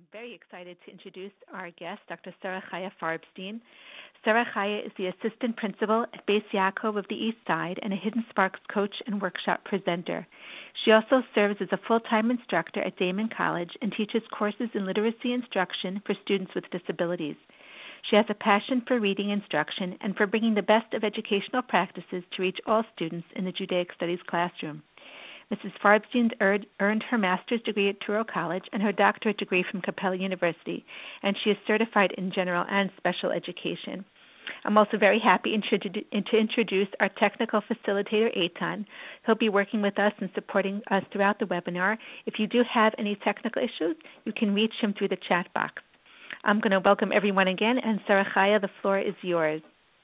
very excited to introduce our guest, Dr. Sarah Chaya Farbstein. Sarah Chaya is the assistant principal at Beis Yaakov of the East Side and a Hidden Sparks coach and workshop presenter. She also serves as a full-time instructor at Damon College and teaches courses in literacy instruction for students with disabilities. She has a passion for reading instruction and for bringing the best of educational practices to reach all students in the Judaic Studies classroom. Mrs. Farbstein earned her master's degree at Touro College and her doctorate degree from Capella University, and she is certified in general and special education. I'm also very happy to introduce our technical facilitator, Eitan. He'll be working with us and supporting us throughout the webinar. If you do have any technical issues, you can reach him through the chat box. I'm going to welcome everyone again, and Sarah Chaya, the floor is yours.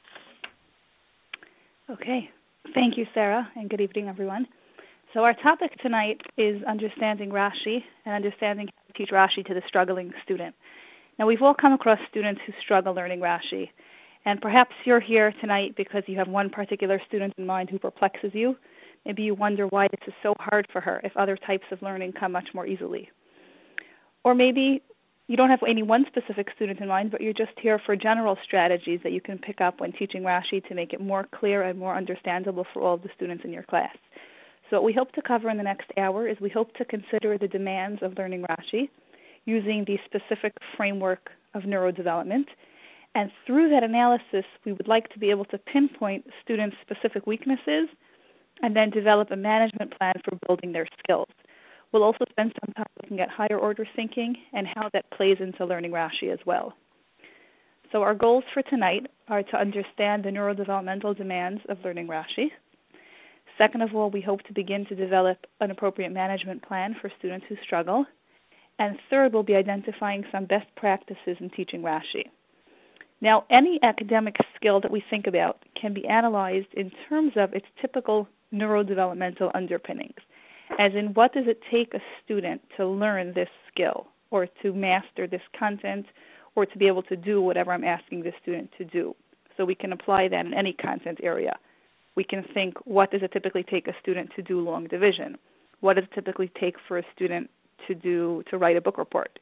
Okay. Thank you, Sarah, and good evening, everyone. So our topic tonight is understanding Rashi and understanding how to teach Rashi to the struggling student. Now, we've all come across students who struggle learning Rashi, and perhaps you're here tonight because you have one particular student in mind who perplexes you. Maybe you wonder why this is so hard for her if other types of learning come much more easily. Or maybe you don't have any one specific student in mind, but you're just here for general strategies that you can pick up when teaching Rashi to make it more clear and more understandable for all of the students in your class. So what we hope to cover in the next hour is we hope to consider the demands of learning Rashi using the specific framework of neurodevelopment. And through that analysis, we would like to be able to pinpoint students' specific weaknesses and then develop a management plan for building their skills. We'll also spend some time looking at higher order thinking and how that plays into learning Rashi as well. So our goals for tonight are to understand the neurodevelopmental demands of learning Rashi. Second of all, we hope to begin to develop an appropriate management plan for students who struggle. And third, we'll be identifying some best practices in teaching Rashi. Now, any academic skill that we think about can be analyzed in terms of its typical neurodevelopmental underpinnings, as in what does it take a student to learn this skill or to master this content or to be able to do whatever I'm asking the student to do. So we can apply that in any content area. We can think, what does it typically take a student to do long division? What does it typically take for a student to write a book report?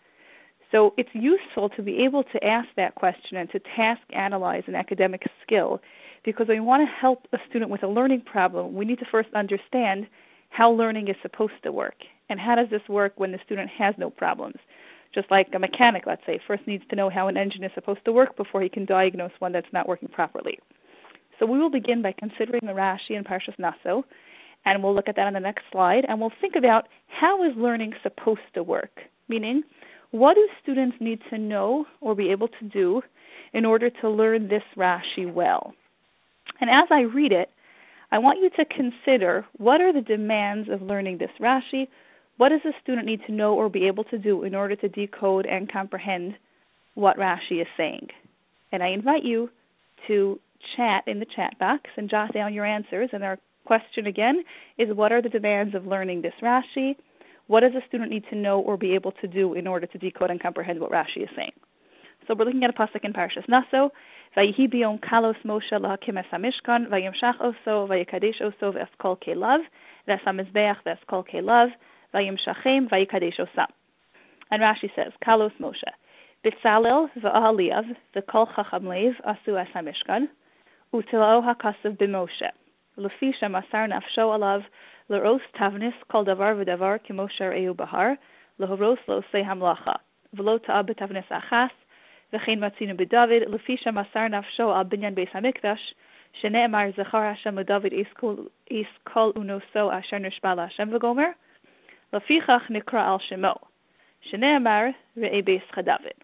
So it's useful to be able to ask that question and to task analyze an academic skill, because when we want to help a student with a learning problem, we need to first understand how learning is supposed to work. And how does this work when the student has no problems? Just like a mechanic, let's say, first needs to know how an engine is supposed to work before he can diagnose one that's not working properly. So we will begin by considering the Rashi in Parshas Naso, and we'll look at that on the next slide, and we'll think about how is learning supposed to work, meaning what do students need to know or be able to do in order to learn this Rashi well. And as I read it, I want you to consider what are the demands of learning this Rashi, what does a student need to know or be able to do in order to decode and comprehend what Rashi is saying. And I invite you to chat in the chat box and jot down your answers. And our question again is, what are the demands of learning this Rashi? What does a student need to know or be able to do in order to decode and comprehend what Rashi is saying? So we're looking at a pasuk in Parshas Naso. Vayihi biyom kalos Moshe lahakim es hamishkan, vayimshach oso, vayikadesh oso, ve'eskol kelav, ve'samizbeach, ve'eskol kelav, vayimshachem, vayikadesh osam. And Rashi says, kalos Moshe, Bitzalel v'ahaliav, v'kol chacham lev, asu es hamishkan, utilao hakasav b'Moshe, lefi shemasar nafsho alav, leros tavnis kol davar v'davar k'moshe re'u bahar, lehoros lo se hamlacha, v'lo ta'ab b'tavnis achas, v'chein matzinu b'David, lefi shemasar nafsho al binyan beis hamikdash, shene'emar zechar Hashem l'David is kol unoso asher nishba l'Hashem v'gomer, lefichach nikra al shemo, shene'emar re'e beis chadavid.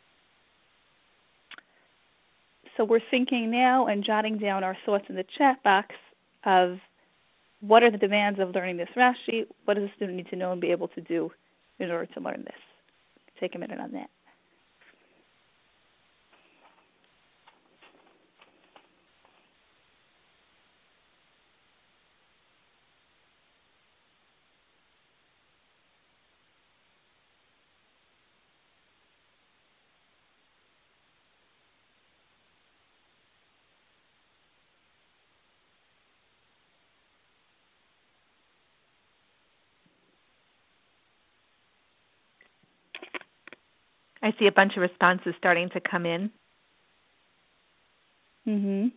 So we're thinking now and jotting down our thoughts in the chat box of what are the demands of learning this Rashi, what does a student need to know and be able to do in order to learn this. Take a minute on that. I see a bunch of responses starting to come in. Mm-hmm.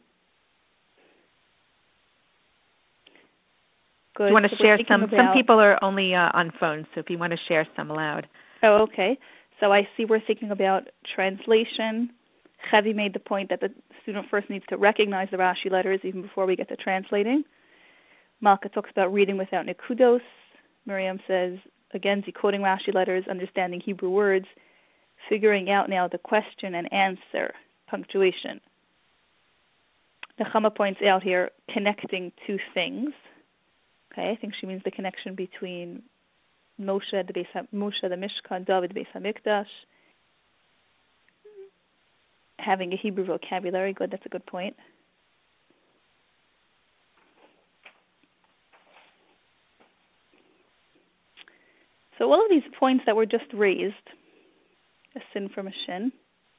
Good. Do you want to share some? About... Some people are only on phones, so if you want to share some aloud. Oh, okay. So I see we're thinking about translation. Chavi made the point that the student first needs to recognize the Rashi letters even before we get to translating. Malka talks about reading without nekudos. Miriam says, again, decoding Rashi letters, understanding Hebrew words, figuring out now the question and answer, punctuation. Nechama points out here, connecting two things. Okay, I think she means the connection between Moshe, the Mishkan, David, the Beis HaMikdash. Having a Hebrew vocabulary, good, that's a good point. So all of these points that were just raised, a sin from a shin,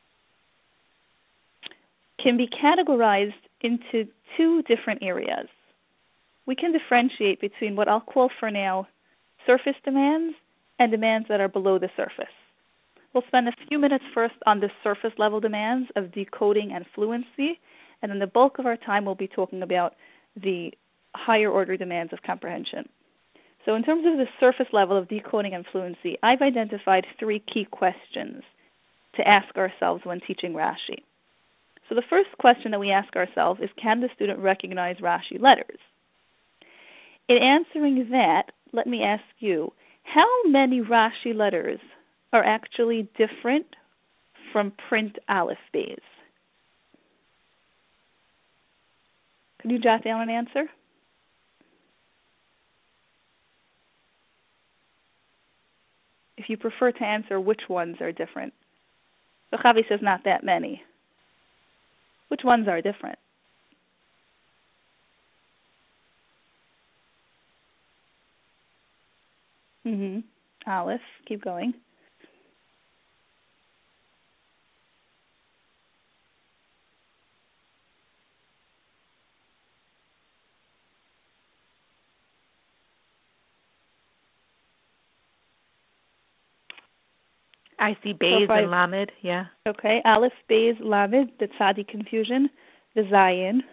can be categorized into two different areas. We can differentiate between what I'll call for now surface demands and demands that are below the surface. We'll spend a few minutes first on the surface level demands of decoding and fluency, and then the bulk of our time we'll be talking about the higher order demands of comprehension. So in terms of the surface level of decoding and fluency, I've identified three key questions to ask ourselves when teaching Rashi. So the first question that we ask ourselves is, can the student recognize Rashi letters? In answering that, let me ask you, how many Rashi letters are actually different from print Aleph Beis? Can you jot down an answer? If you prefer to answer which ones are different. So Chavi says not that many. Which ones are different? Aleph, keep going. I see Beis and Lamed, yeah. Okay, Aleph, Beis, Lamed, the Tzadi confusion, the Zayin.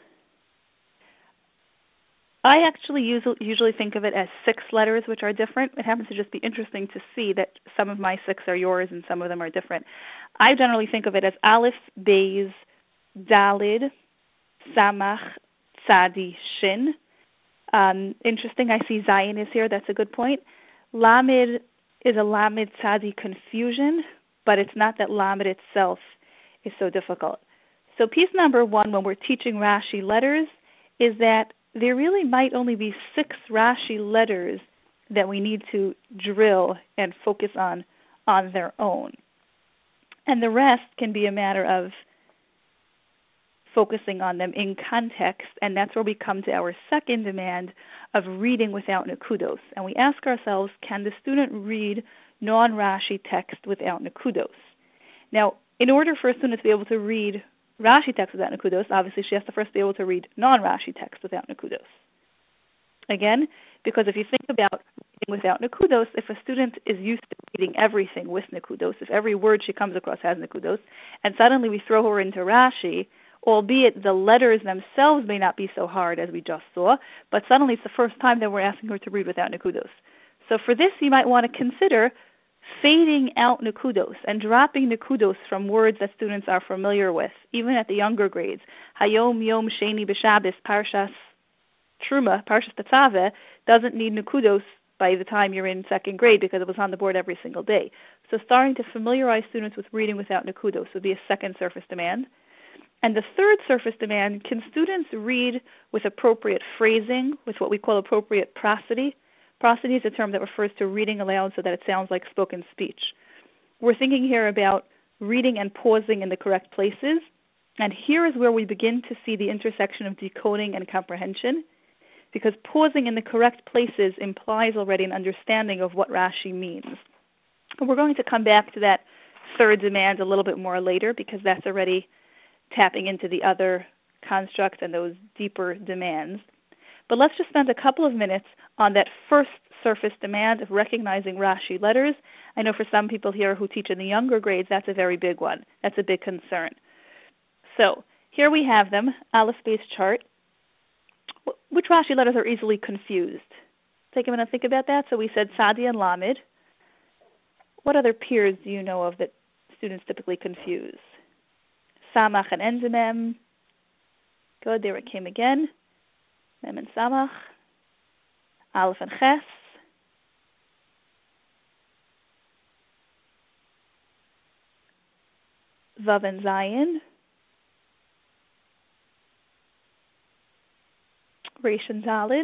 I actually usually think of it as 6 letters which are different. It happens to just be interesting to see that some of my 6 are yours and some of them are different. I generally think of it as Aleph, Beis, Dalid, Samach, Tzadi, Shin. Interesting, I see Zayin is here. That's a good point. Lamed is a Lamed Tzadi confusion, but it's not that Lamed itself is so difficult. So piece number 1 when we're teaching Rashi letters is that there really might only be 6 Rashi letters that we need to drill and focus on their own. And the rest can be a matter of focusing on them in context, and that's where we come to our second demand of reading without nekudos. And we ask ourselves, can the student read non-Rashi text without nekudos? Now, in order for a student to be able to read Rashi text without nekudos, obviously she has to first be able to read non-Rashi text without nekudos. Again, because if you think about reading without nekudos, if a student is used to reading everything with nekudos, if every word she comes across has nekudos, and suddenly we throw her into Rashi, albeit the letters themselves may not be so hard as we just saw, but suddenly it's the first time that we're asking her to read without nekudos. So for this, you might want to consider fading out nekudos and dropping nekudos from words that students are familiar with, even at the younger grades. Hayom, Yom, Sheni, B'Shabbos, Parshas Truma, Parshas Tetzaveh doesn't need nekudos by the time you're in 2nd grade because it was on the board every single day. So starting to familiarize students with reading without nekudos would be a second surface demand. And the third surface demand, can students read with appropriate phrasing, with what we call appropriate prosody? Prosody is a term that refers to reading aloud so that it sounds like spoken speech. We're thinking here about reading and pausing in the correct places, and here is where we begin to see the intersection of decoding and comprehension, because pausing in the correct places implies already an understanding of what Rashi means. And we're going to come back to that third demand a little bit more later, because that's already tapping into the other constructs and those deeper demands. But let's just spend a couple of minutes on that first surface demand of recognizing Rashi letters I know for some people here who teach in the younger grades, that's a very big one. That's a big concern. So here we have them, Aleph-based chart. Which Rashi letters are easily confused? Take a minute to think about that. So we said Tzadi and Lamed. What other pairs do you know of that students typically confuse? Samach and Enzimem. Good, there it came again. Mem and Samach. Aleph and Ches. Vav and Zayin. Resh and Daled.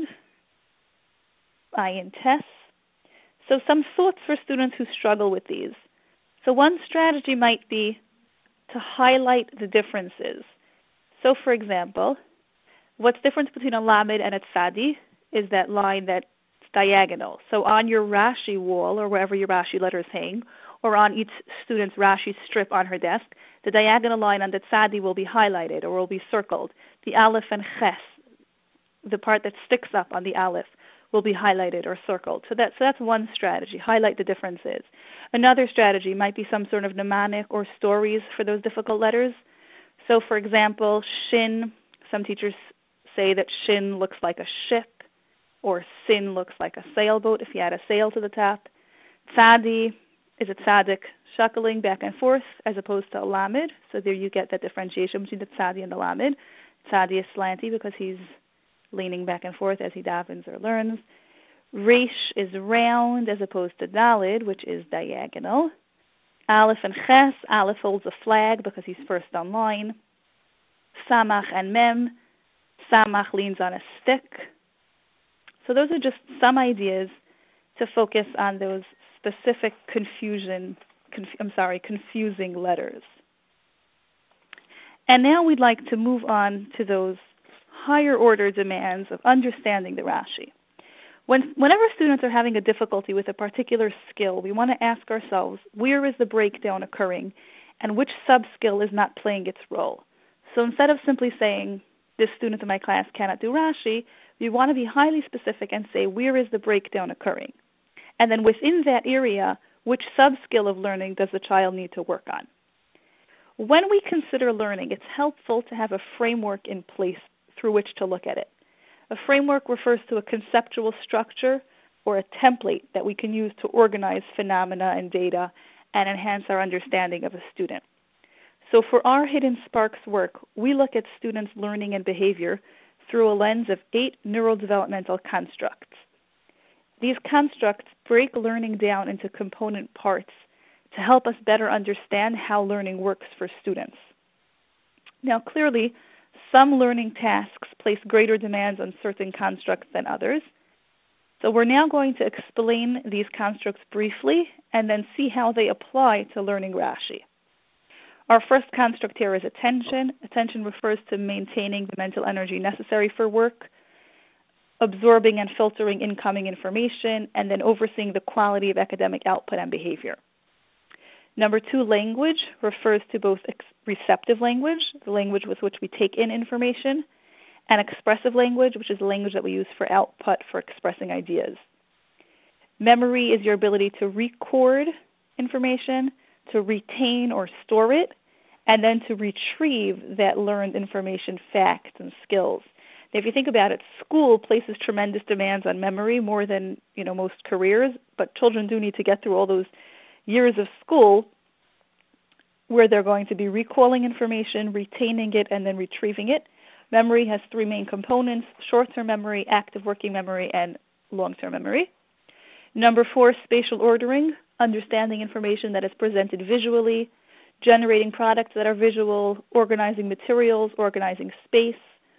Ayin Tes. So some thoughts for students who struggle with these. So one strategy might be to highlight the differences. So for example, what's different between a Lamed and a Tzadi is that line that's diagonal. So on your Rashi wall, or wherever your Rashi letters hang, or on each student's Rashi strip on her desk, the diagonal line on the Tzadi will be highlighted or will be circled. The Aleph and Ches, the part that sticks up on the Aleph, will be highlighted or circled. So that's one strategy, highlight the differences. Another strategy might be some sort of mnemonic or stories for those difficult letters. So for example, Shin, some teachers say that Shin looks like a ship, or Sin looks like a sailboat if you add a sail to the top. Tzadi is a tzaddik shuckling back and forth as opposed to a Lamed. So there you get that differentiation between the Tzadi and the Lamed. Tzadi is slanty because he's leaning back and forth as he davens or learns. Resh is round as opposed to Daled, which is diagonal. Aleph and Ches, Aleph holds a flag because he's first on line. Samach and Mem, Samach leans on a stick. So those are just some ideas to focus on those specific confusing letters. And now we'd like to move on to those higher order demands of understanding the Rashi. Whenever students are having a difficulty with a particular skill, we want to ask ourselves, where is the breakdown occurring and which sub-skill is not playing its role? So instead of simply saying, this student in my class cannot do Rashi, we want to be highly specific and say, where is the breakdown occurring? And then within that area, which sub-skill of learning does the child need to work on? When we consider learning, it's helpful to have a framework in place through which to look at it. A framework refers to a conceptual structure or a template that we can use to organize phenomena and data and enhance our understanding of a student. So for our Hidden Sparks work, we look at students' learning and behavior through a lens of 8 neurodevelopmental constructs. These constructs break learning down into component parts to help us better understand how learning works for students. Now, clearly, some learning tasks place greater demands on certain constructs than others. So we're now going to explain these constructs briefly and then see how they apply to learning Rashi. Our first construct here is attention. Attention refers to maintaining the mental energy necessary for work, absorbing and filtering incoming information, and then overseeing the quality of academic output and behavior. Number 2, language refers to both receptive language, the language with which we take in information, and expressive language, which is the language that we use for output, for expressing ideas. Memory is your ability to record information, to retain or store it, and then to retrieve that learned information, facts, and skills. Now, if you think about it, school places tremendous demands on memory, more than most careers, but children do need to get through all those years of school where they're going to be recalling information, retaining it, and then retrieving it. Memory has 3 main components: short-term memory, active working memory, and long-term memory. Number 4, spatial ordering, understanding information that is presented visually, generating products that are visual, organizing materials, organizing space.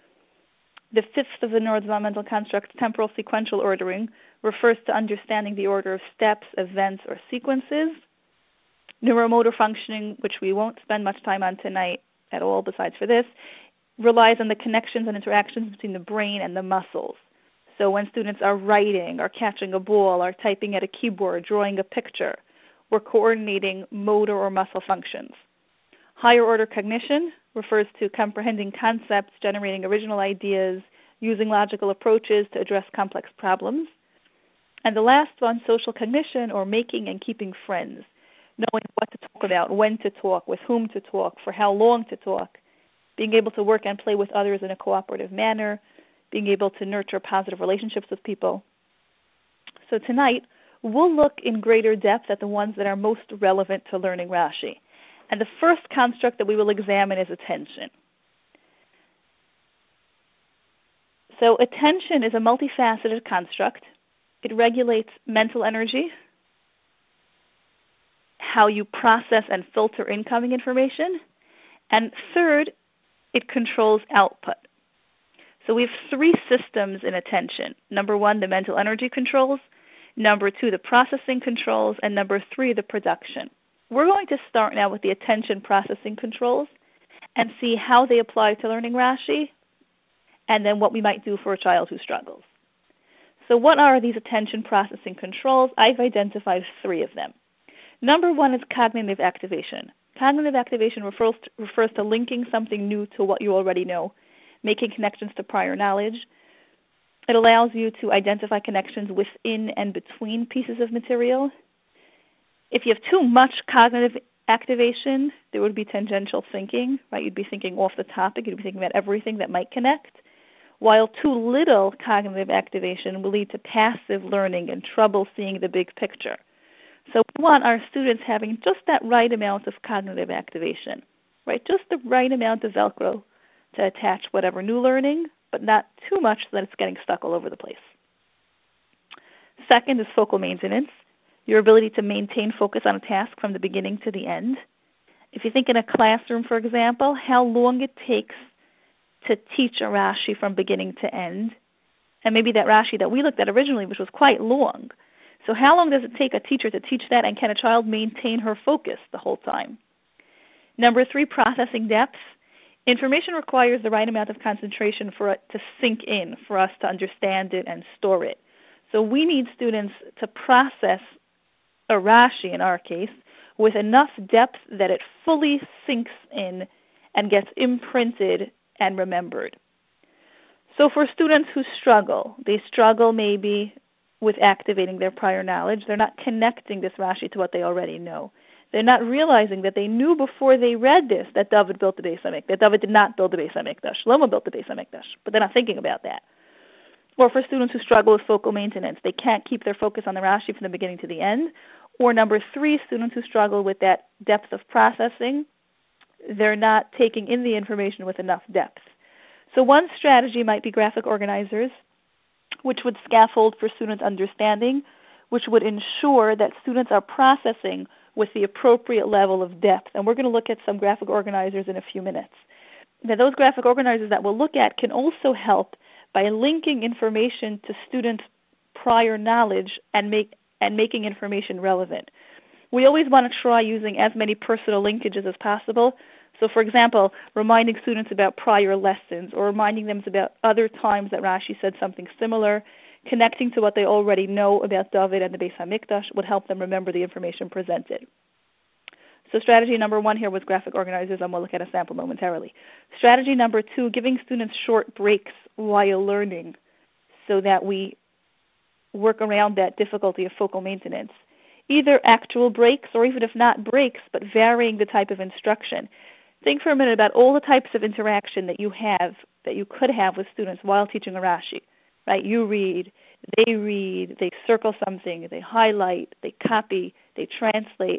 The 5th of the neurodevelopmental constructs, temporal sequential ordering, refers to understanding the order of steps, events, or sequences. Neuromotor functioning, which we won't spend much time on tonight at all besides for this, relies on the connections and interactions between the brain and the muscles. So when students are writing or catching a ball or typing at a keyboard, drawing a picture, we're coordinating motor or muscle functions. Higher order cognition refers to comprehending concepts, generating original ideas, using logical approaches to address complex problems. And the last one, social cognition, or making and keeping friends, knowing what to talk about, when to talk, with whom to talk, for how long to talk, being able to work and play with others in a cooperative manner, being able to nurture positive relationships with people. So tonight, we'll look in greater depth at the ones that are most relevant to learning Rashi. And the first construct that we will examine is attention. So attention is a multifaceted construct. It regulates mental energy, how you process and filter incoming information, and third, it controls output. So we have three systems in attention. Number one, the mental energy controls. Number two, the processing controls. And number three, the production. We're going to start now with the attention processing controls and see how they apply to learning Rashi, and then what we might do for a child who struggles. So what are these attention processing controls? I've identified three of them. Number one is cognitive activation. Cognitive activation refers to linking something new to what you already know, making connections to prior knowledge. It allows you to identify connections within and between pieces of material. If you have too much cognitive activation, there would be tangential thinking, right? You'd be thinking off the topic. You'd be thinking about everything that might connect. While too little cognitive activation will lead to passive learning and trouble seeing the big picture. So we want our students having just that right amount of cognitive activation, right? Just the right amount of Velcro to attach whatever new learning, but not too much so that it's getting stuck all over the place. Second is focal maintenance, your ability to maintain focus on a task from the beginning to the end. If you think in a classroom, for example, how long it takes to teach a Rashi from beginning to end, and maybe that Rashi that we looked at originally, which was quite long. So how long does it take a teacher to teach that, and can a child maintain her focus the whole time? Number three, processing depth. Information requires the right amount of concentration for it to sink in, for us to understand it and store it. So we need students to process a Rashi, in our case, with enough depth that it fully sinks in and gets imprinted and remembered. So for students who struggle, they struggle maybe with activating their prior knowledge. They're not connecting this Rashi to what they already know. They're not realizing that they knew before they read this that David built the Beis HaMikdash, that David did not build the Beis HaMikdash. Shlomo built the Beis HaMikdash, but they're not thinking about that. Or for students who struggle with focal maintenance, they can't keep their focus on the Rashi from the beginning to the end. Or number three, students who struggle with that depth of processing, they're not taking in the information with enough depth. So one strategy might be graphic organizers, which would scaffold for students' understanding, which would ensure that students are processing with the appropriate level of depth. And we're going to look at some graphic organizers in a few minutes. Now, those graphic organizers that we'll look at can also help by linking information to students' prior knowledge and making information relevant. We always want to try using as many personal linkages as possible. So, for example, reminding students about prior lessons or reminding them about other times that Rashi said something similar, connecting to what they already know about David and the Beis HaMikdash would help them remember the information presented. So strategy number one here was graphic organizers, and we'll look at a sample momentarily. Strategy number two, giving students short breaks while learning so that we work around that difficulty of focal maintenance. Either actual breaks or even if not breaks, but varying the type of instruction. Think for a minute about all the types of interaction that you could have with students while teaching a Rashi. Right? You read, they circle something, they highlight, they copy, they translate.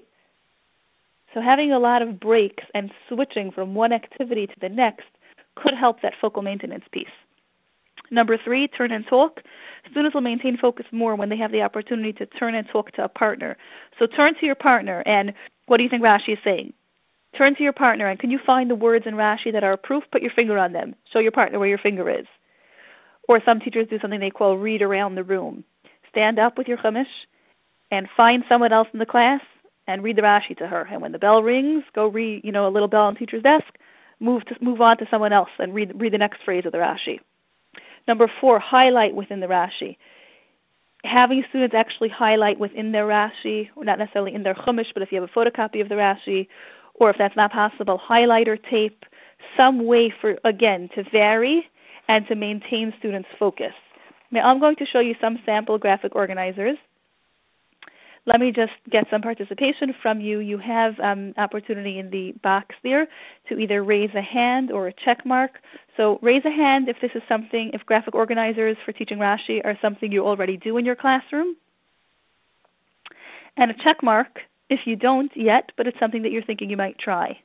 So having a lot of breaks and switching from one activity to the next could help that focal maintenance piece. Number three, turn and talk. Students will maintain focus more when they have the opportunity to turn and talk to a partner. So turn to your partner and what do you think Rashi is saying? Turn to your partner and can you find the words in Rashi that are proof? Put your finger on them. Show your partner where your finger is. Or some teachers do something they call read around the room. Stand up with your chumash and find someone else in the class and read the Rashi to her. And when the bell rings, go read, a little bell on the teacher's desk. Move on to someone else and read the next phrase of the Rashi. Number four, highlight within the Rashi. Having students actually highlight within their Rashi, or not necessarily in their chumash, but if you have a photocopy of the Rashi, or if that's not possible, highlighter tape, some way for, again, to vary and to maintain students' focus. Now I'm going to show you some sample graphic organizers. Let me just get some participation from you. You have opportunity in the box there to either raise a hand or a check mark. So raise a hand if this is something, if graphic organizers for teaching Rashi are something you already do in your classroom. And a check mark if you don't yet, but it's something that you're thinking you might try.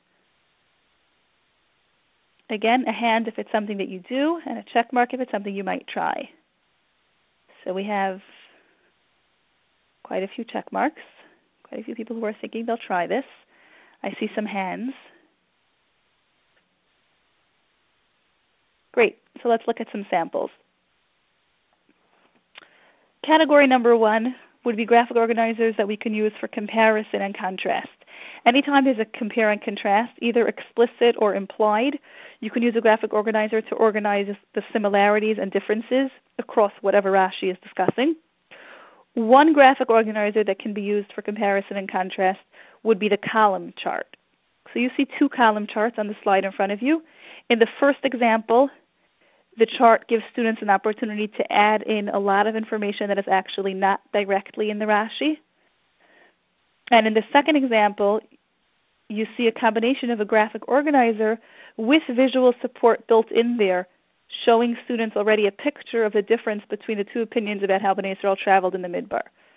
Again, a hand if it's something that you do, and a check mark if it's something you might try. So we have quite a few check marks, quite a few people who are thinking they'll try this. I see some hands. Great, so let's look at some samples. Category number 1 would be graphic organizers that we can use for comparison and contrast. Anytime there's a compare and contrast, either explicit or implied, you can use a graphic organizer to organize the similarities and differences across whatever Rashi is discussing. One graphic organizer that can be used for comparison and contrast would be the column chart. So you see 2 column charts on the slide in front of you. In the first example, the chart gives students an opportunity to add in a lot of information that is actually not directly in the Rashi. And in the second example, you see a combination of a graphic organizer with visual support built in there, showing students already a picture of the difference between the 2 opinions about how Bnei Israel traveled in the Midbar.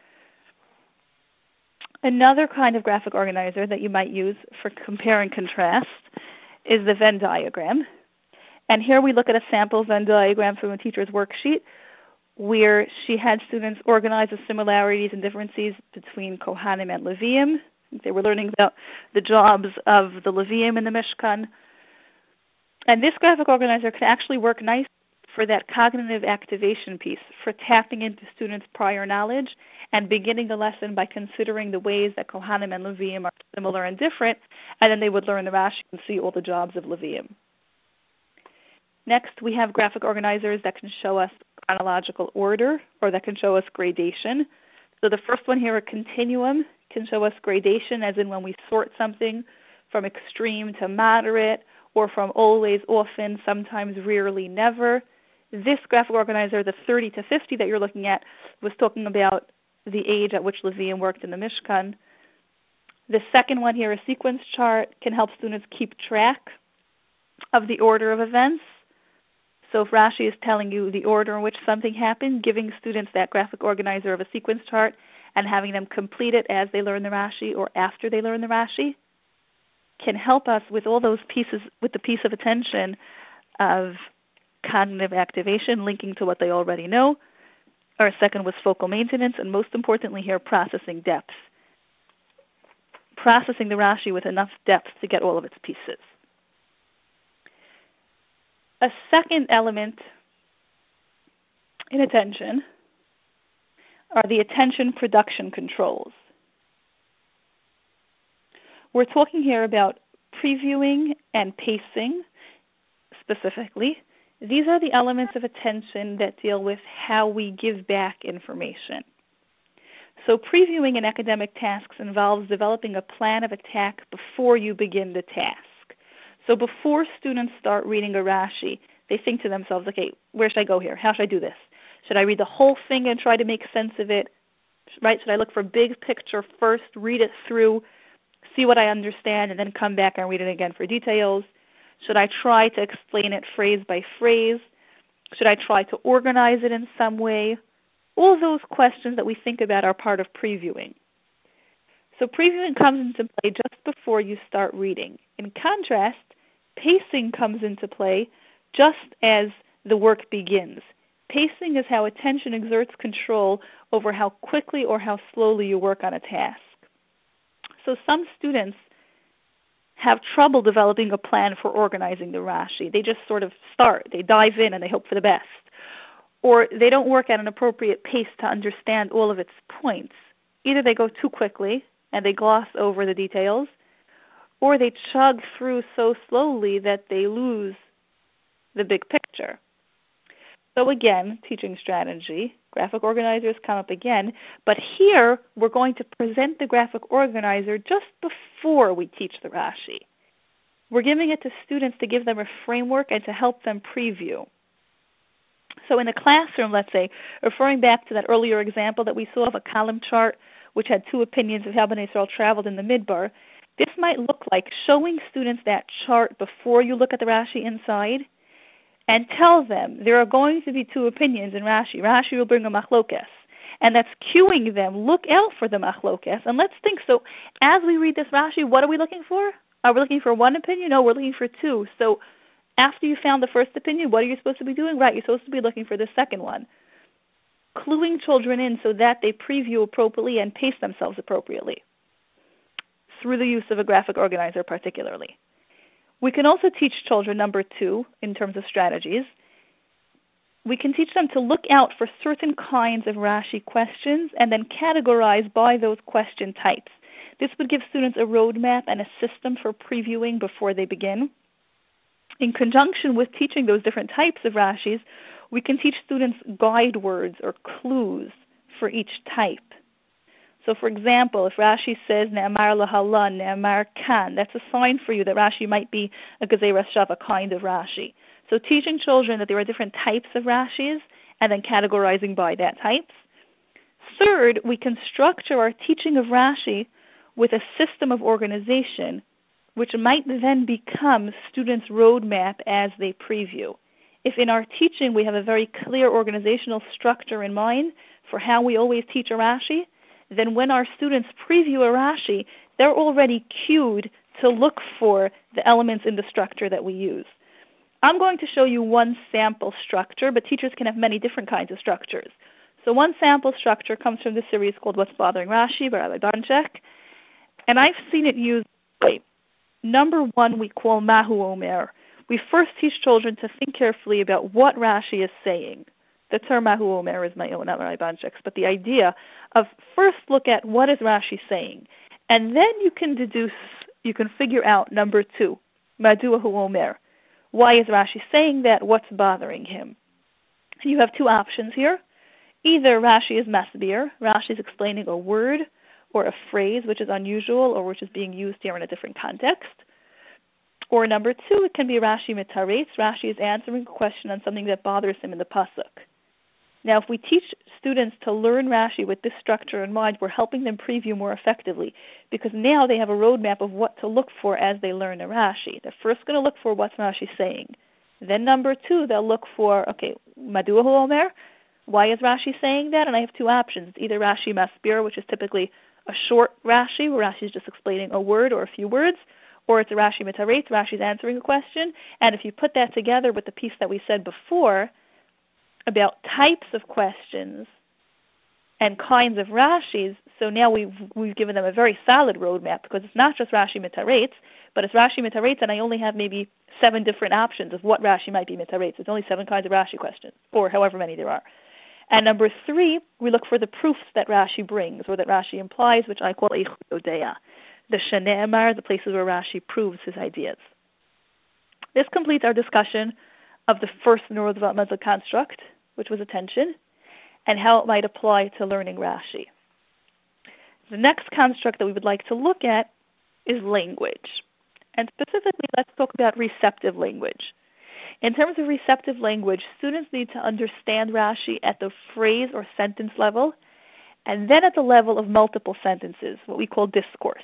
Another kind of graphic organizer that you might use for compare and contrast is the Venn diagram. And here we look at a sample Venn diagram from a teacher's worksheet where she had students organize the similarities and differences between Kohanim and Leviim. They were learning about the jobs of the Leviim in the Mishkan. And this graphic organizer can actually work nice for that cognitive activation piece, for tapping into students' prior knowledge and beginning the lesson by considering the ways that Kohanim and Leviim are similar and different, and then they would learn the Rashi and see all the jobs of Leviim. Next, we have graphic organizers that can show us chronological order, or that can show us gradation. So the first one here, a continuum, can show us gradation, as in when we sort something from extreme to moderate, or from always, often, sometimes, rarely, never. This graphic organizer, the 30 to 50 that you're looking at, was talking about the age at which Leviim worked in the Mishkan. The second one here, a sequence chart, can help students keep track of the order of events. So if Rashi is telling you the order in which something happened, giving students that graphic organizer of a sequence chart and having them complete it as they learn the Rashi or after they learn the Rashi can help us with all those pieces, with the piece of attention of cognitive activation linking to what they already know. Our second was focal maintenance, and most importantly here, processing depth. Processing the Rashi with enough depth to get all of its pieces. A second element in attention are the attention production controls. We're talking here about previewing and pacing specifically. These are the elements of attention that deal with how we give back information. So previewing in academic tasks involves developing a plan of attack before you begin the task. So before students start reading a Rashi, they think to themselves, okay, where should I go here? How should I do this? Should I read the whole thing and try to make sense of it? Right? Should I look for big picture first, read it through, see what I understand, and then come back and read it again for details? Should I try to explain it phrase by phrase? Should I try to organize it in some way? All those questions that we think about are part of previewing. So previewing comes into play just before you start reading. In contrast, pacing comes into play just as the work begins. Pacing is how attention exerts control over how quickly or how slowly you work on a task. So some students have trouble developing a plan for organizing the Rashi. They just sort of start. They dive in and they hope for the best. Or they don't work at an appropriate pace to understand all of its points. Either they go too quickly and they gloss over the details, or they chug through so slowly that they lose the big picture. So again, teaching strategy, graphic organizers come up again, but here we're going to present the graphic organizer just before we teach the Rashi. We're giving it to students to give them a framework and to help them preview. So in the classroom, let's say, referring back to that earlier example that we saw of a column chart which had two opinions of how Bnei Yisrael traveled in the Midbar, this might look like showing students that chart before you look at the Rashi inside and tell them there are going to be two opinions in Rashi. Rashi will bring a machlokes. And that's cueing them, look out for the machlokes. And let's think, so as we read this Rashi, what are we looking for? Are we looking for one opinion? No, we're looking for two. So after you found the first opinion, what are you supposed to be doing? Right, you're supposed to be looking for the second one. Cluing children in so that they preview appropriately and pace themselves appropriately through the use of a graphic organizer particularly. We can also teach children, number two, in terms of strategies, we can teach them to look out for certain kinds of Rashi questions and then categorize by those question types. This would give students a roadmap and a system for previewing before they begin. In conjunction with teaching those different types of Rashis, we can teach students guide words or clues for each type. So, for example, if Rashi says Ne'amar lahalan, Ne'amar kan, that's a sign for you that Rashi might be a Gezerah Shav, a kind of Rashi. So teaching children that there are different types of Rashis and then categorizing by that types. Third, we can structure our teaching of Rashi with a system of organization which might then become students' roadmap as they preview. If in our teaching we have a very clear organizational structure in mind for how we always teach a Rashi, then when our students preview a Rashi, they're already cued to look for the elements in the structure that we use. I'm going to show you one sample structure, but teachers can have many different kinds of structures. So one sample structure comes from the series called What's Bothering Rashi by Rabbi Banchek, and I've seen it used. Number one, we call Mahu Omer. We first teach children to think carefully about what Rashi is saying. The term Mahu Omer is my own, not Rabbi Banchek's, but the idea of first look at what is Rashi saying, and then you can figure out number two, Maduahu Omer. Why is Rashi saying that? What's bothering him? You have two options here. Either Rashi is masbir, Rashi is explaining a word or a phrase which is unusual or which is being used here in a different context. Or number two, it can be Rashi mitaretz. Rashi is answering a question on something that bothers him in the pasuk. Now, if we teach students to learn Rashi with this structure in mind, we're helping them preview more effectively because now they have a roadmap of what to look for as they learn a Rashi. They're first going to look for what's Rashi saying. Then number two, they'll look for, Maduahu Omer, why is Rashi saying that? And I have two options. It's either Rashi Masbir, which is typically a short Rashi, where Rashi is just explaining a word or a few words, or it's a Rashi Mitaretz, Rashi's answering a question. And if you put that together with the piece that we said before about types of questions and kinds of Rashis, so now we've given them a very solid roadmap because it's not just Rashi Mitaretz, but it's Rashi Mitaretz, and I only have maybe 7 different options of what Rashi might be Mitaretz. It's only 7 kinds of Rashi questions, or however many there are. And number 3, we look for the proofs that Rashi brings, or that Rashi implies, which I call Eichut Odeya, the Shene'emar, the places where Rashi proves his ideas. This completes our discussion of the first neurodevelopmental construct, which was attention, and how it might apply to learning Rashi. The next construct that we would like to look at is language. And specifically, let's talk about receptive language. In terms of receptive language, students need to understand Rashi at the phrase or sentence level, and then at the level of multiple sentences, what we call discourse.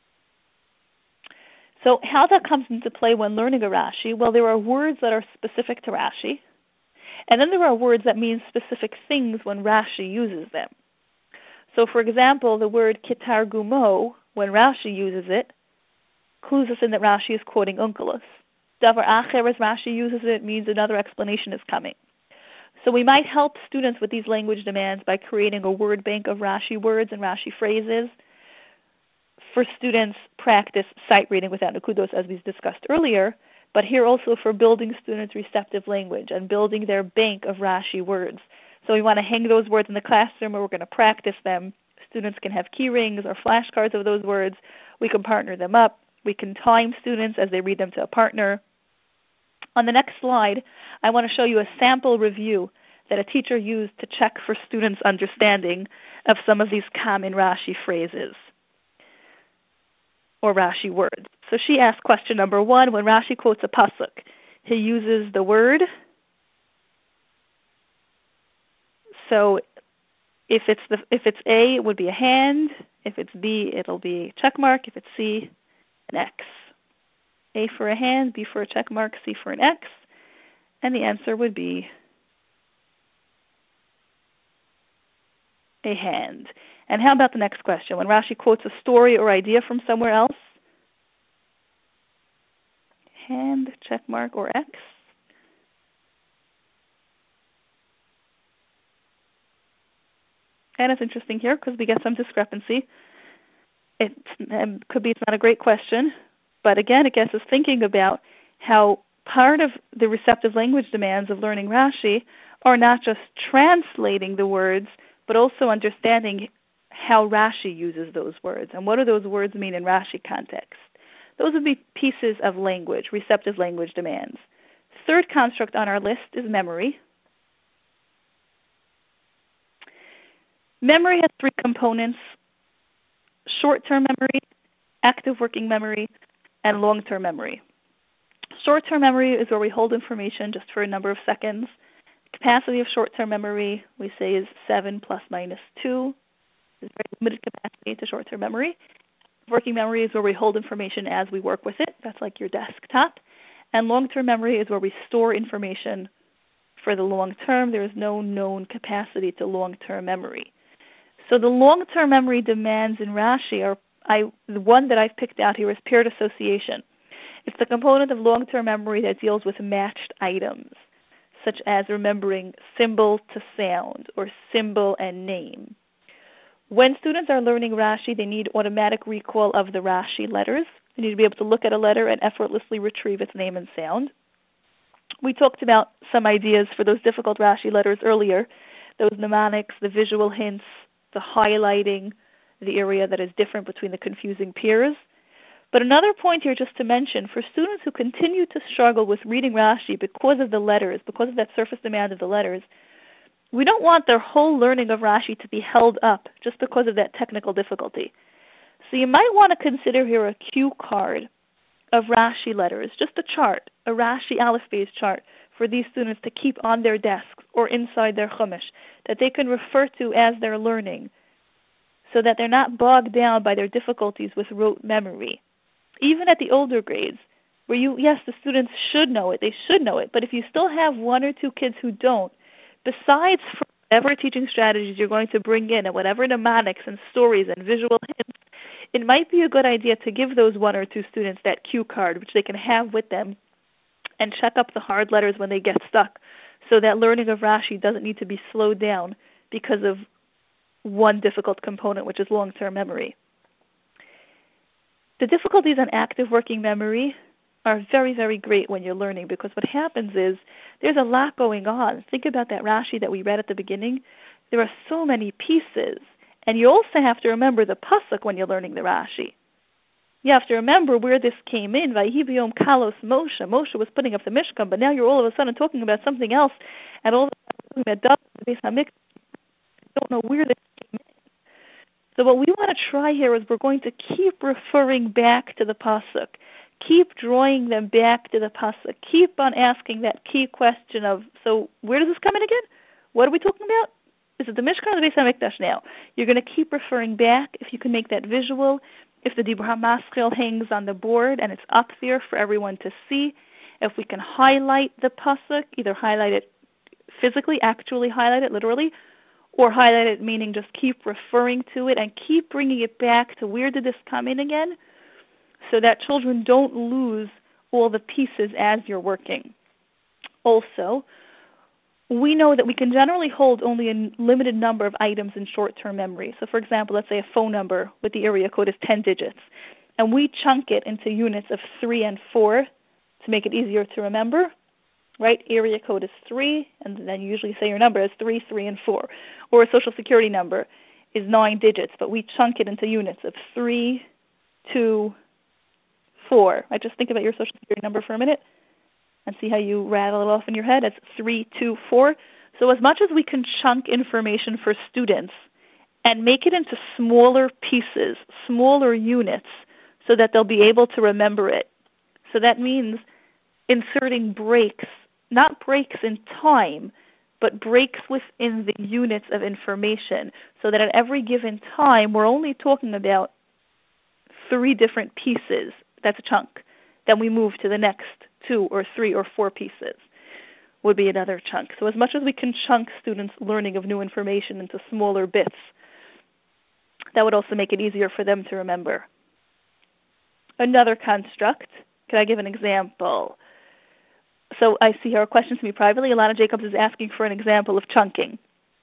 So how that comes into play when learning a Rashi? Well, there are words that are specific to Rashi, and then there are words that mean specific things when Rashi uses them. So, for example, the word kitargumo, when Rashi uses it, clues us in that Rashi is quoting Onkelos. Davar acher, as Rashi uses it, means another explanation is coming. So we might help students with these language demands by creating a word bank of Rashi words and Rashi phrases. For students, practice sight reading without Nakudos, as we discussed earlier, but here also for building students' receptive language and building their bank of Rashi words. So we want to hang those words in the classroom where we're going to practice them. Students can have key rings or flashcards of those words. We can partner them up. We can time students as they read them to a partner. On the next slide, I want to show you a sample review that a teacher used to check for students' understanding of some of these common Rashi phrases or Rashi words. So she asked question number 1, when Rashi quotes a pasuk, he uses the word So if it's A, it would be a hand. If it's B, it'll be a check mark. If it's C, an X. A for a hand, B for a check mark, C for an X. And the answer would be a hand. And how about the next question? When Rashi quotes a story or idea from somewhere else, hand, check mark, or X? And it's interesting here because we get some discrepancy. It could be it's not a great question, but again, it gets us thinking about how part of the receptive language demands of learning Rashi are not just translating the words, but also understanding how Rashi uses those words and what do those words mean in Rashi context. Those would be pieces of language, receptive language demands. Third construct on our list is memory. Memory has three components: short-term memory, active working memory, and long-term memory. Short-term memory is where we hold information just for a number of seconds. The capacity of short-term memory, we say, is 7 plus minus 2. There's very limited capacity to short-term memory. Working memory is where we hold information as we work with it. That's like your desktop. And long-term memory is where we store information for the long term. There is no known capacity to long-term memory. So the long-term memory demands in Rashi are, the one that I've picked out here is paired association. It's the component of long-term memory that deals with matched items, such as remembering symbol to sound or symbol and name. When students are learning Rashi, they need automatic recall of the Rashi letters. They need to be able to look at a letter and effortlessly retrieve its name and sound. We talked about some ideas for those difficult Rashi letters earlier, those mnemonics, the visual hints, the highlighting, the area that is different between the confusing pairs. But another point here just to mention, for students who continue to struggle with reading Rashi because of the letters, because of that surface demand of the letters, we don't want their whole learning of Rashi to be held up just because of that technical difficulty. So you might want to consider here a cue card of Rashi letters, just a chart, a Rashi Aleph-based chart for these students to keep on their desks or inside their chumash, that they can refer to as they're learning, so that they're not bogged down by their difficulties with rote memory. Even at the older grades, where the students should know it, they should know it, but if you still have one or two kids who don't, besides for whatever teaching strategies you're going to bring in and whatever mnemonics and stories and visual hints, it might be a good idea to give those one or two students that cue card, which they can have with them, and check up the hard letters when they get stuck, so that learning of Rashi doesn't need to be slowed down because of one difficult component, which is long-term memory. The difficulties on active working memory are very, very great when you're learning, because what happens is there's a lot going on. Think about that Rashi that we read at the beginning. There are so many pieces, and you also have to remember the pasuk when you're learning the Rashi. You have to remember where this came in. Vayhi b'yom kalos Moshe. Moshe was putting up the Mishkan, but now you're all of a sudden talking about something else, and all of a sudden talking about the Beis Hamikdash. You don't know where this came in. So what we want to try here is we're going to keep referring back to the pasuk, keep drawing them back to the pasuk, keep on asking that key question of, so where does this come in again? What are we talking about? Is it the Mishkan or the Beis Hamikdash now? You're going to keep referring back. If you can make that visual, if the Dibur HaMaskil hangs on the board and it's up there for everyone to see, if we can highlight the pasuk, either highlight it physically, actually highlight it literally, or highlight it meaning just keep referring to it and keep bringing it back to where did this come in again, so that children don't lose all the pieces as you're working. Also, we know that we can generally hold only a limited number of items in short-term memory. So, for example, let's say a phone number with the area code is 10 digits, and we chunk it into units of 3 and 4 to make it easier to remember, right? Area code is 3, and then you usually say your number is 3, 3, and 4. Or a social security number is 9 digits, but we chunk it into units of 3, 2, 4. Right? Just think about your social security number for a minute and see how you rattle it off in your head. It's 3, 2, 4. So as much as we can chunk information for students and make it into smaller pieces, smaller units, so that they'll be able to remember it. So that means inserting breaks, not breaks in time, but breaks within the units of information, so that at every given time we're only talking about 3 different pieces. That's a chunk. Then we move to the next 2 or 3 or 4 pieces would be another chunk. So as much as we can chunk students' learning of new information into smaller bits, that would also make it easier for them to remember. Another construct, can I give an example? So I see here a question to me privately. Alana Jacobs is asking for an example of chunking.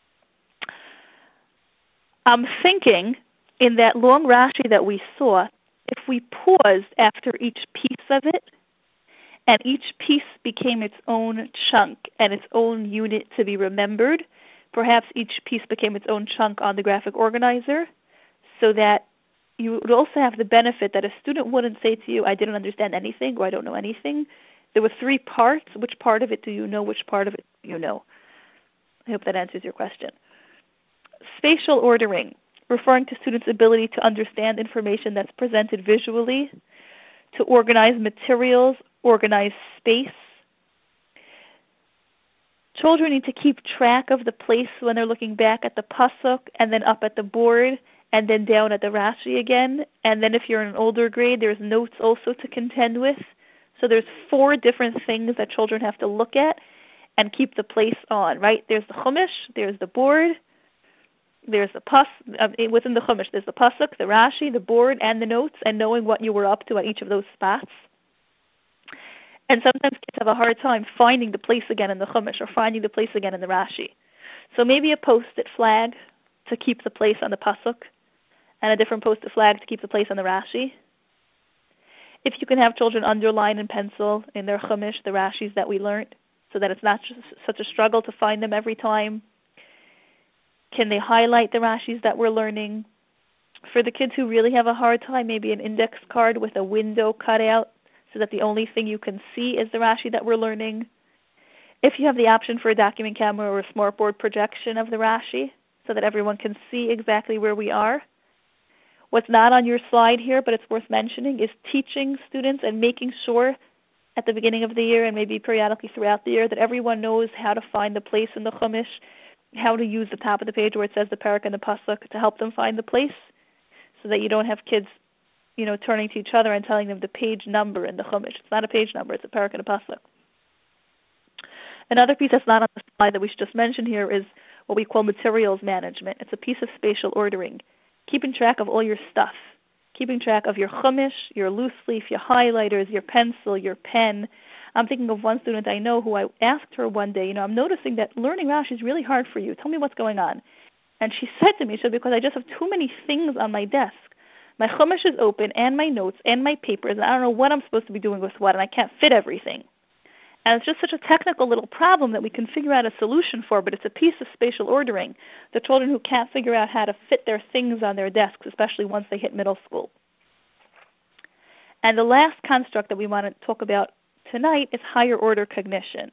I'm thinking in that long Rashi that we saw, if we paused after each piece of it, and each piece became its own chunk and its own unit to be remembered, perhaps each piece became its own chunk on the graphic organizer, so that you would also have the benefit that a student wouldn't say to you, I didn't understand anything, or I don't know anything. There were 3 parts. Which part of it do you know? Which part of it do you know? I hope that answers your question. Spatial ordering, referring to students' ability to understand information that's presented visually, to organize materials, organize space. Children need to keep track of the place when they're looking back at the pasuk, and then up at the board, and then down at the Rashi again. And then if you're in an older grade, there's notes also to contend with. So there's 4 different things that children have to look at and keep the place on, right? There's the Chumash, there's the board, there's the within the Chumash, there's the pasuk, the Rashi, the board, and the notes, and knowing what you were up to at each of those spots. And sometimes kids have a hard time finding the place again in the Chumash or finding the place again in the Rashi. So maybe a post-it flag to keep the place on the pasuk, and a different post-it flag to keep the place on the Rashi. If you can have children underline in pencil in their Chumash the Rashis that we learned, so that it's not just such a struggle to find them every time. Can they highlight the Rashis that we're learning? For the kids who really have a hard time, maybe an index card with a window cut out so that the only thing you can see is the Rashi that we're learning. If you have the option for a document camera or a smartboard projection of the Rashi so that everyone can see exactly where we are. What's not on your slide here, but it's worth mentioning, is teaching students and making sure at the beginning of the year and maybe periodically throughout the year that everyone knows how to find the place in the Chumash, how to use the top of the page where it says the parak and the pasuk to help them find the place, so that you don't have kids, turning to each other and telling them the page number in the Chumash. It's not a page number, it's a parak and a pasuk. Another piece that's not on the slide that we should just mention here is what we call materials management. It's a piece of spatial ordering, keeping track of all your stuff, keeping track of your Chumash, your loose leaf, your highlighters, your pencil, your pen. I'm thinking of one student I know who I asked her one day, I'm noticing that learning Rashi is really hard for you. Tell me what's going on. And she said to me, because I just have too many things on my desk. My Chumash is open, and my notes, and my papers, and I don't know what I'm supposed to be doing with what, and I can't fit everything. And it's just such a technical little problem that we can figure out a solution for, but it's a piece of spatial ordering. The children who can't figure out how to fit their things on their desks, especially once they hit middle school. And the last construct that we want to talk about tonight is higher order cognition.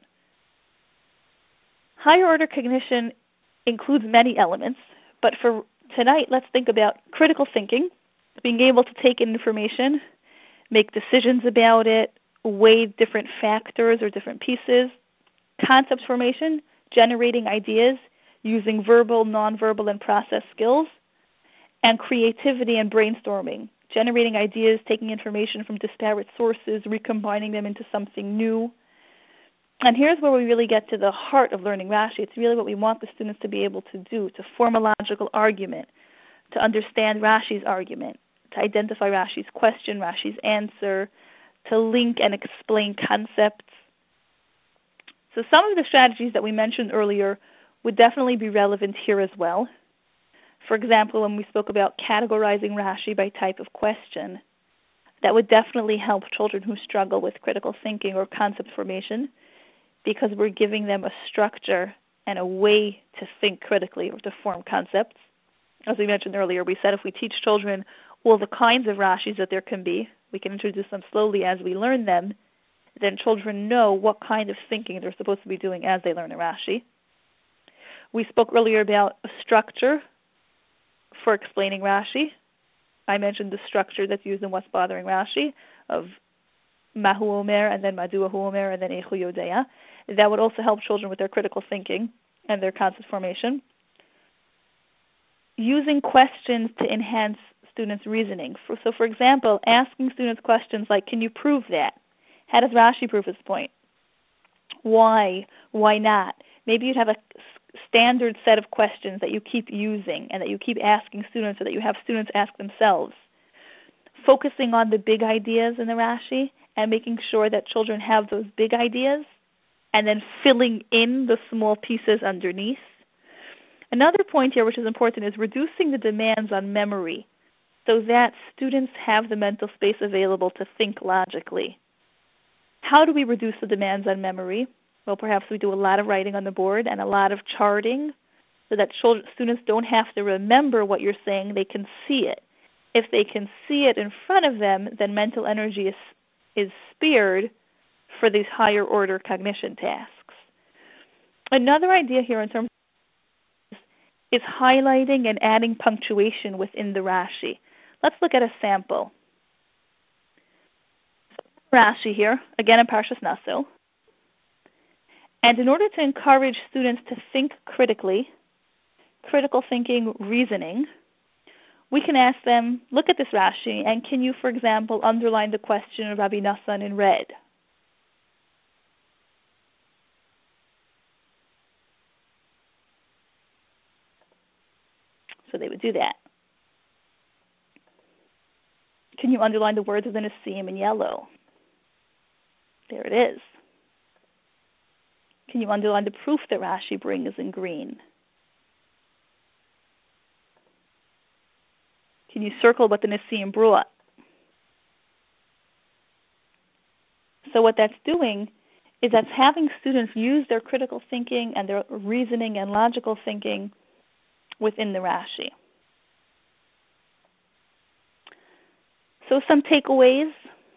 Higher order cognition includes many elements, but for tonight, let's think about critical thinking, being able to take in information, make decisions about it, weigh different factors or different pieces, concept formation, generating ideas, using verbal, nonverbal, and process skills, and creativity and brainstorming, generating ideas, taking information from disparate sources, recombining them into something new. And here's where we really get to the heart of learning Rashi. It's really what we want the students to be able to do, to form a logical argument, to understand Rashi's argument, to identify Rashi's question, Rashi's answer, to link and explain concepts. So some of the strategies that we mentioned earlier would definitely be relevant here as well. For example, when we spoke about categorizing Rashi by type of question, that would definitely help children who struggle with critical thinking or concept formation, because we're giving them a structure and a way to think critically or to form concepts. As we mentioned earlier, we said if we teach children all the kinds of Rashis that there can be, we can introduce them slowly as we learn them, then children know what kind of thinking they're supposed to be doing as they learn a Rashi. We spoke earlier about a structure for explaining Rashi. I mentioned the structure that's used in What's Bothering Rashi of Mahu Omer and then Madua Hu Omer and then Echu Yodea. That would also help children with their critical thinking. and their concept formation. Using questions to enhance students' reasoning. So, for example, asking students questions like, can you prove that? How does Rashi prove his point? Why? Why not? Maybe you'd have a standard set of questions that you keep using and that you keep asking students, or that you have students ask themselves. Focusing on the big ideas in the Rashi and making sure that children have those big ideas and then filling in the small pieces underneath. Another point here which is important is reducing the demands on memory so that students have the mental space available to think logically. How do we reduce the demands on memory? Well, perhaps we do a lot of writing on the board and a lot of charting so that students don't have to remember what you're saying, they can see it. If they can see it in front of them, then mental energy is spared for these higher order cognition tasks. Another idea here in terms of is highlighting and adding punctuation within the Rashi. Let's look at a sample. Rashi here, again in Parshas Naso. And in order to encourage students to think critically, critical thinking, reasoning, we can ask them, look at this Rashi, and can you, for example, underline the question of Rabbi Nassan in red? So they would do that. Can you underline the words of the Nesim in yellow? There it is. Can you underline the proof that Rashi brings in green? Can you circle what the Nesim brought? So what that's doing is that's having students use their critical thinking and their reasoning and logical thinking within the Rashi. So some takeaways,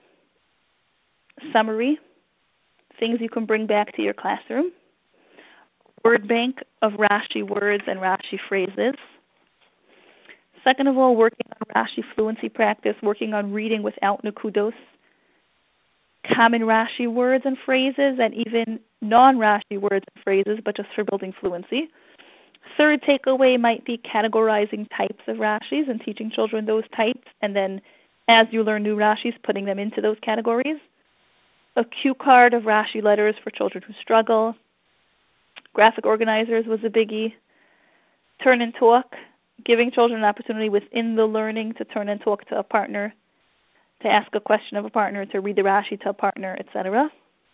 summary, things you can bring back to your classroom. Word bank of Rashi words and Rashi phrases. Second of all, working on Rashi fluency practice, working on reading without nakudos, common Rashi words and phrases, and even non-Rashi words and phrases, but just for building fluency. Third takeaway might be categorizing types of Rashis and teaching children those types, and then as you learn new Rashis, putting them into those categories. A cue card of Rashi letters for children who struggle. Graphic organizers was a biggie. Turn and talk, giving children an opportunity within the learning to turn and talk to a partner, to ask a question of a partner, to read the Rashi to a partner, etc.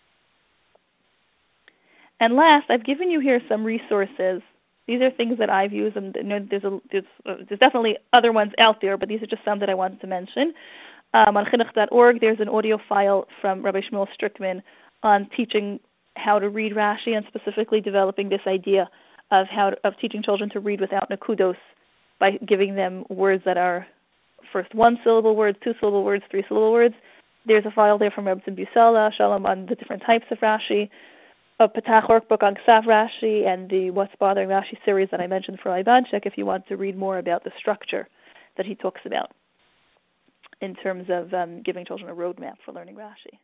And last, I've given you here some resources. These are things that I've used, and there's definitely other ones out there, but these are just some that I wanted to mention. On chinuch.org, there's an audio file from Rabbi Shmuel Strickman on teaching how to read Rashi and specifically developing this idea of teaching children to read without nakudos by giving them words that are first one-syllable words, two-syllable words, three-syllable words. There's a file there from Reb Busala, Shalom, on the different types of Rashi. A Petach workbook on Ksav Rashi and the What's Bothering Rashi series that I mentioned for Ivanchek if you want to read more about the structure that he talks about in terms of giving children a roadmap for learning Rashi.